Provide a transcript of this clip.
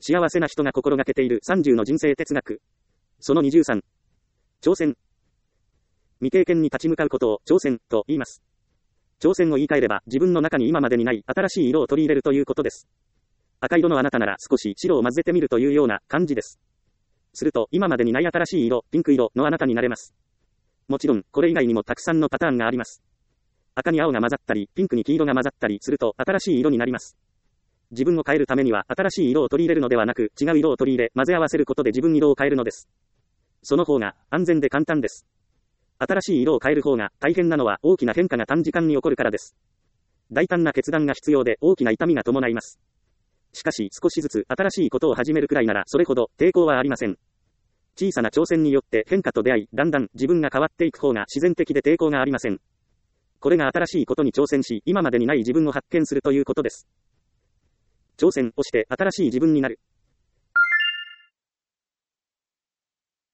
幸せな人が心がけている30の人生哲学。その23。挑戦。未経験に立ち向かうことを挑戦と言います。挑戦を言い換えれば自分の中に今までにない新しい色を取り入れるということです。赤色のあなたなら少し白を混ぜてみるというような感じです。すると今までにない新しい色、ピンク色のあなたになれます。もちろんこれ以外にもたくさんのパターンがあります。赤に青が混ざったり、ピンクに黄色が混ざったりすると新しい色になります。自分を変えるためには新しい色を取り入れるのではなく、違う色を取り入れ、混ぜ合わせることで自分色を変えるのです。その方が安全で簡単です。新しい色を変える方が大変なのは大きな変化が短時間に起こるからです。大胆な決断が必要で大きな痛みが伴います。しかし少しずつ新しいことを始めるくらいならそれほど抵抗はありません。小さな挑戦によって変化と出会い、だんだん自分が変わっていく方が自然的で抵抗がありません。これが新しいことに挑戦し、今までにない自分を発見するということです。挑戦をして新しい自分になる。